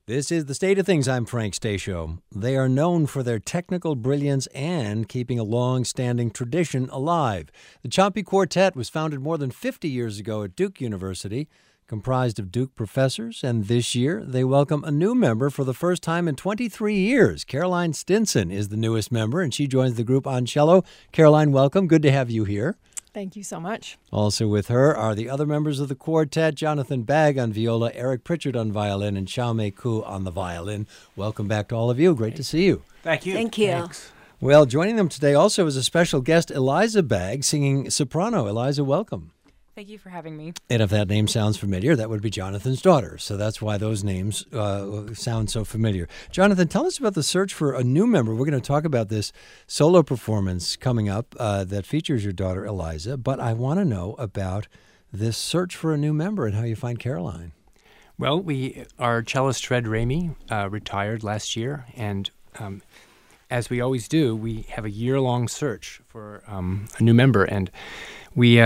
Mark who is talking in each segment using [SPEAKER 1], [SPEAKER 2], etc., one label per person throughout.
[SPEAKER 1] This is The State of Things. I'm Frank Stasio. They are known for their technical brilliance and keeping a long-standing tradition alive. The Ciampi Quartet was founded more than 50 years ago at Duke University, comprised of Duke professors, and this year they welcome a new member for the first time in 23 years. Caroline Stinson is the newest member, and she joins the group on cello. Caroline, welcome. Good to have you here.
[SPEAKER 2] Thank you so much.
[SPEAKER 1] Also with her are the other members of the quartet, Jonathan Bagg on viola, Eric Pritchard on violin, and Xiaomei Ku on the violin. Welcome back to all of you. Great to see you.
[SPEAKER 3] Thank you.
[SPEAKER 2] Thank you.
[SPEAKER 3] Thanks.
[SPEAKER 1] Well, joining them today also is a special guest, Eliza Bagg, singing soprano. Eliza, welcome.
[SPEAKER 4] Thank you for having me.
[SPEAKER 1] And if that name sounds familiar, that would be Jonathan's daughter. So that's why those names sound so familiar. Jonathan, tell us about the search for a new member. We're going to talk about this solo performance coming up that features your daughter, Eliza. But I want to know about this search for a new member and how you find Caroline.
[SPEAKER 3] Well, our cellist Fred Ramey retired last year, and as we always do, we have a year-long search for a new member, and we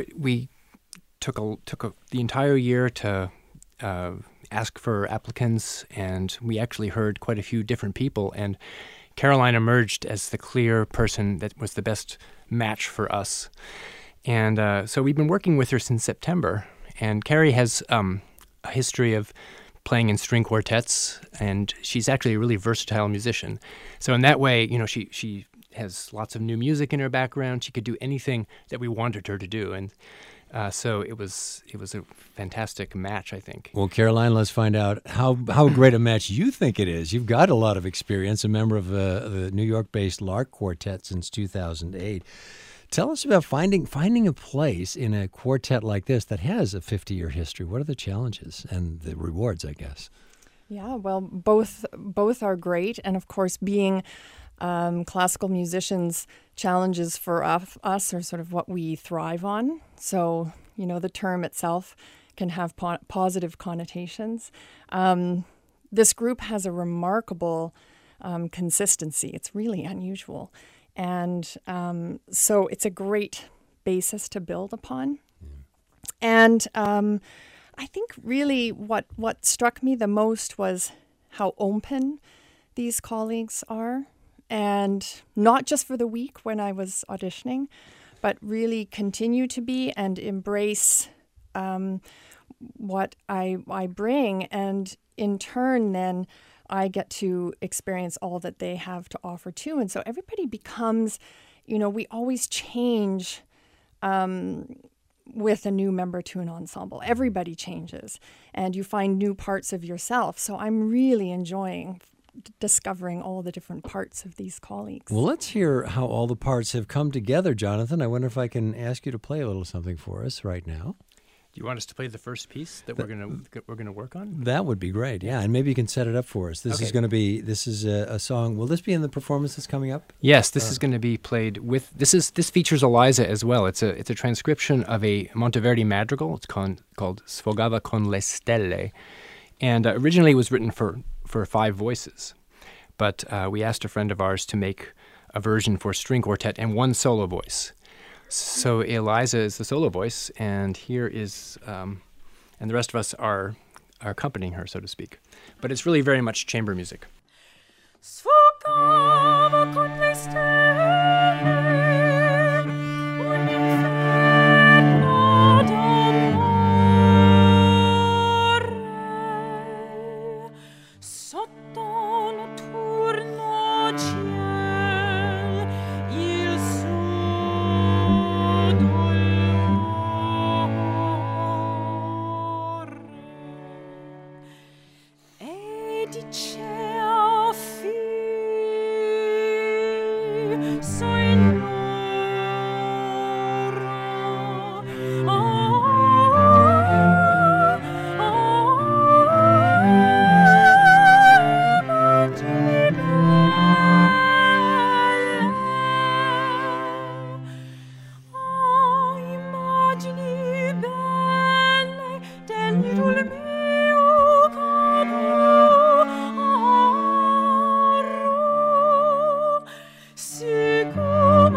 [SPEAKER 3] took the entire year to ask for applicants, and we actually heard quite a few different people, and Caroline emerged as the clear person that was the best match for us. And so we've been working with her since September, and Carrie has a history of playing in string quartets, and she's actually a really versatile musician. So in that way, she has lots of new music in her background. She could do anything that we wanted her to do, and so it was a fantastic match, I think.
[SPEAKER 1] Well, Caroline, let's find out how great a match you think it is. You've got a lot of experience, a member of the New York-based Lark Quartet since 2008. Tell us about finding a place in a quartet like this that has a 50-year history. What are the challenges and the rewards, I guess?
[SPEAKER 2] Yeah, well, both are great, and of course, being classical musicians, challenges for us are sort of what we thrive on. So, the term itself can have positive connotations. This group has a remarkable consistency. It's really unusual. And so it's a great basis to build upon. And I think really what struck me the most was how open these colleagues are. And not just for the week when I was auditioning, but really continue to be and embrace what I bring. And in turn, then, I get to experience all that they have to offer too. And so everybody becomes, we always change with a new member to an ensemble. Everybody changes, and you find new parts of yourself. So I'm really enjoying discovering all the different parts of these colleagues.
[SPEAKER 1] Well, let's hear how all the parts have come together, Jonathan. I wonder if I can ask you to play a little something for us right now.
[SPEAKER 3] Do you want us to play the first piece that we're gonna work on?
[SPEAKER 1] That would be great, yeah. And maybe you can set it up for us. This is a song. Will this be in the performance that's coming up?
[SPEAKER 3] Yes, this is going to be played with. This features Eliza as well. It's a transcription of a Monteverdi madrigal. It's called Sfogava con le stelle, and originally it was written for 5 voices, but we asked a friend of ours to make a version for string quartet and 1 solo voice. So Eliza is the solo voice, and here is, and the rest of us are accompanying her, so to speak. But it's really very much chamber music.
[SPEAKER 5] Sfogava con le stelle, un inferno d'amore, sotto notturno ciel, il suo dolore, e dicea immagini belle dell'idol mio caro, sicuro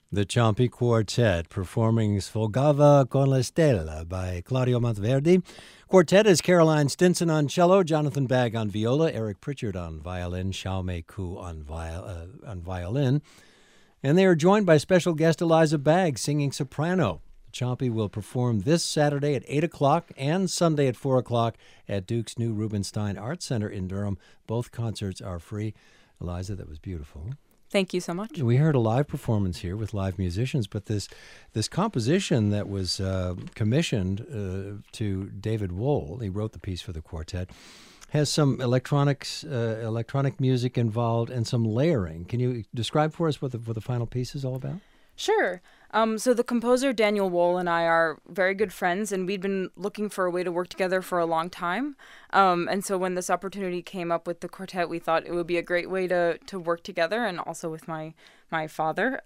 [SPEAKER 1] The Ciampi Quartet performing Sfogava con la Stella by Claudio Monteverdi. Quartet is Caroline Stinson on cello, Jonathan Bagg on viola, Eric Pritchard on violin, Xiaomei Ku on violin. And they are joined by special guest Eliza Bagg singing soprano. Ciampi will perform this Saturday at 8 o'clock and Sunday at 4 o'clock at Duke's new Rubenstein Arts Center in Durham. Both concerts are free. Eliza, that was beautiful.
[SPEAKER 4] Thank you so much.
[SPEAKER 1] We heard a live performance here with live musicians, but this composition that was commissioned to David Wohl, he wrote the piece for the quartet, has some electronic music involved and some layering. Can you describe for us what the final piece is all about?
[SPEAKER 4] Sure. So the composer Daniel Wohl and I are very good friends, and we'd been looking for a way to work together for a long time. And so when this opportunity came up with the quartet, we thought it would be a great way to work together, and also with my father.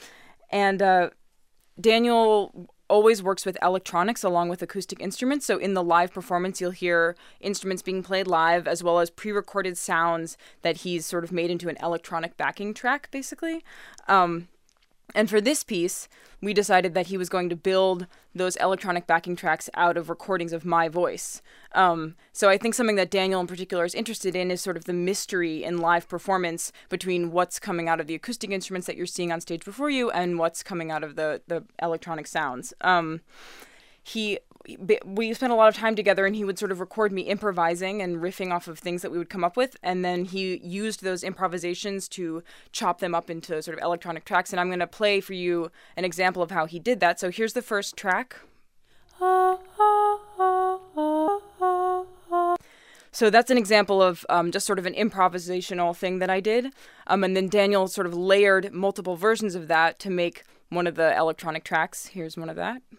[SPEAKER 4] Daniel always works with electronics along with acoustic instruments. So in the live performance, you'll hear instruments being played live, as well as pre-recorded sounds that he's sort of made into an electronic backing track, basically. And for this piece, we decided that he was going to build those electronic backing tracks out of recordings of my voice. So I think something that Daniel in particular is interested in is sort of the mystery in live performance between what's coming out of the acoustic instruments that you're seeing on stage before you and what's coming out of the electronic sounds. We spent a lot of time together, and he would sort of record me improvising and riffing off of things that we would come up with, and then he used those improvisations to chop them up into sort of electronic tracks, and I'm going to play for you an example of how he did that. So here's the first track. So that's an example of just sort of an improvisational thing that I did, and then Daniel sort of layered multiple versions of that to make one of the electronic tracks. Here's one of that.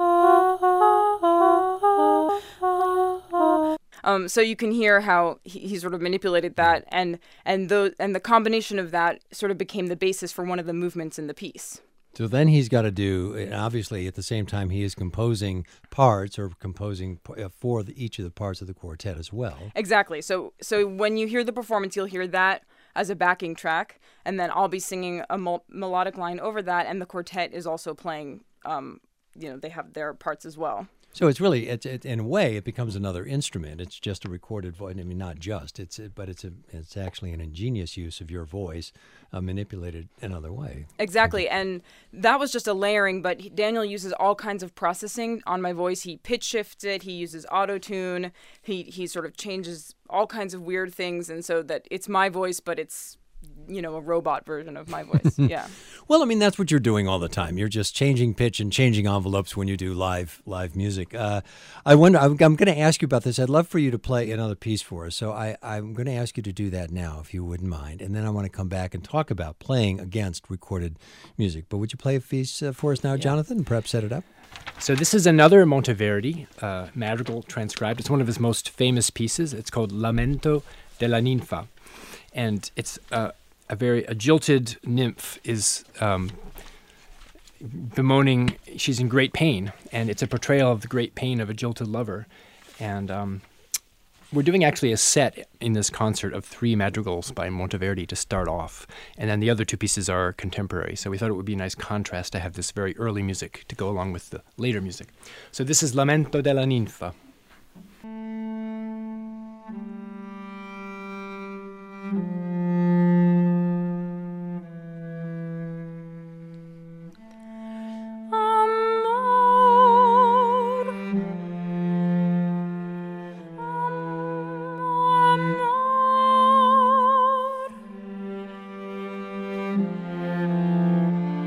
[SPEAKER 4] So you can hear how he sort of manipulated that, and the combination of that sort of became the basis for one of the movements in the piece.
[SPEAKER 1] So then he's got to do, obviously, at the same time he is composing parts or composing for each of the parts of the quartet as well.
[SPEAKER 4] Exactly. So when you hear the performance, you'll hear that as a backing track, and then I'll be singing a melodic line over that, and the quartet is also playing. They have their parts as well.
[SPEAKER 1] So it's really, in a way, it becomes another instrument. It's just a recorded voice. I mean, not just. But it's actually an ingenious use of your voice, manipulated another way.
[SPEAKER 4] Exactly, and that was just a layering. But Daniel uses all kinds of processing on my voice. He pitch shifts it. He uses auto tune. He sort of changes all kinds of weird things, and so that it's my voice, but it's a robot version of my voice. Yeah.
[SPEAKER 1] Well, I mean, that's what you're doing all the time. You're just changing pitch and changing envelopes when you do live music. I wonder, I'm going to ask you about this. I'd love for you to play another piece for us. So I'm going to ask you to do that now, if you wouldn't mind. And then I want to come back and talk about playing against recorded music. But would you play a piece for us now, Jonathan, and perhaps set it up?
[SPEAKER 3] So this is another Monteverdi madrigal transcribed. It's one of his most famous pieces. It's called Lamento della Ninfa. And it's a jilted nymph is bemoaning, she's in great pain, and it's a portrayal of the great pain of a jilted lover. And we're doing actually a set in this concert of 3 madrigals by Monteverdi to start off, and then the other 2 pieces are contemporary. So we thought it would be a nice contrast to have this very early music to go along with the later music. So this is Lamento della Ninfa.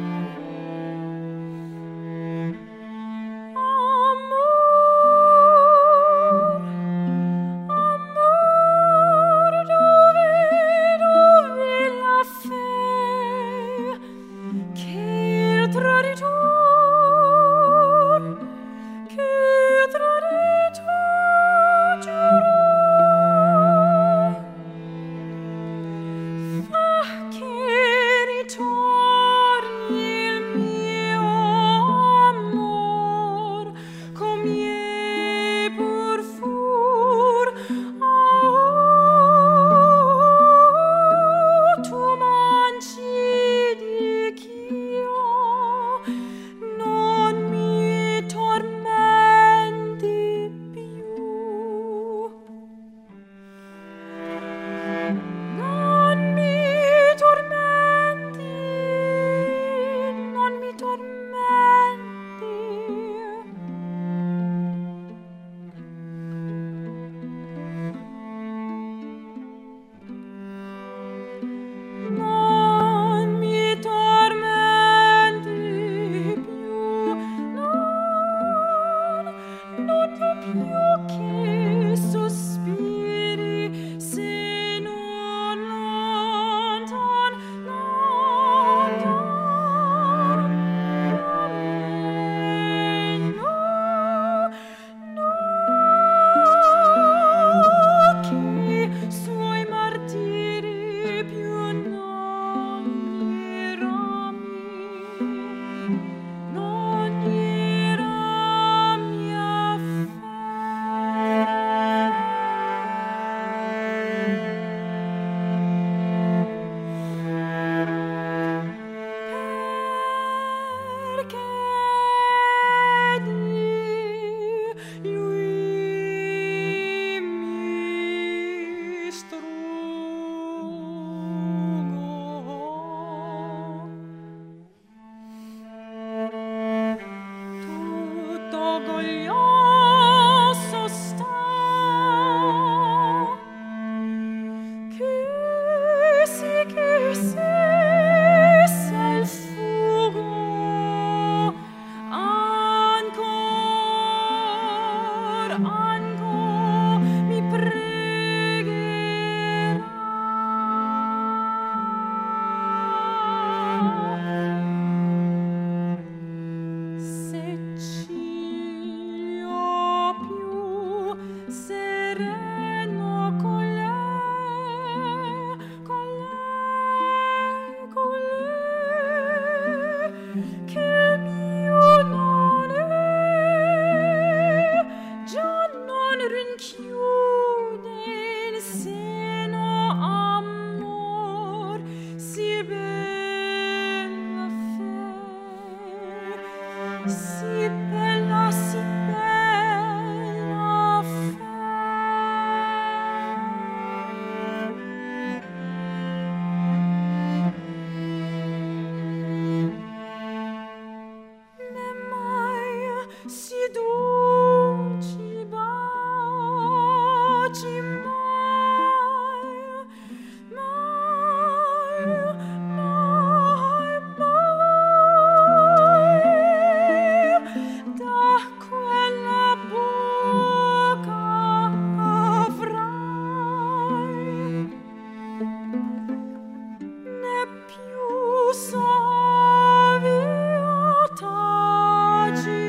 [SPEAKER 5] Amor orgoglioso sta, che si il fugo ancor mi pregherà. Se ciglio più sereno con lei, che il mio non è, già non rinchiude in seno amor si bella fe, si bella fe. Ne mai si dolci baci, mai, da quella bocca avrai né più savia taci,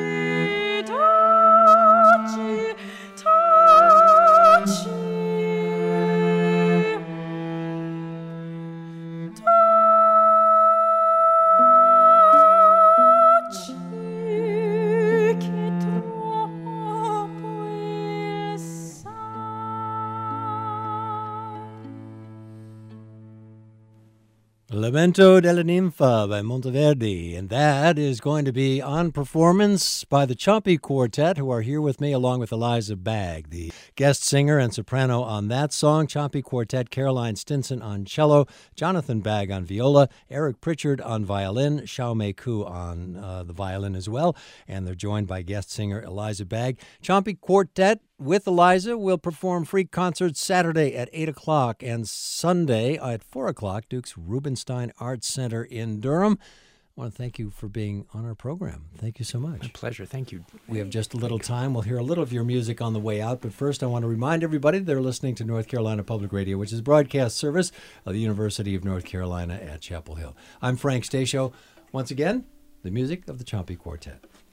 [SPEAKER 5] che troppo il sai.
[SPEAKER 1] Lamento della Ninfa by Monteverdi, and that is going to be on performance by the Ciampi Quartet, who are here with me, along with Eliza Bagg, the guest singer and soprano on that song. Ciampi Quartet, Caroline Stinson on cello, Jonathan Bagg on viola, Eric Pritchard on violin, Xiaomei Ku on the violin as well, and they're joined by guest singer Eliza Bagg. Ciampi Quartet with Eliza will perform free concerts Saturday at 8 o'clock and Sunday at 4 o'clock, Duke's Rubenstein Arts Center in Durham. I want to thank you for being on our program. Thank you so much.
[SPEAKER 3] My pleasure. Thank you.
[SPEAKER 1] We have just a little time. We'll hear a little of your music on the way out. But first, I want to remind everybody they're listening to North Carolina Public Radio, which is a broadcast service of the University of North Carolina at Chapel Hill. I'm Frank Stasio. Once again, the music of the Ciampi Quartet.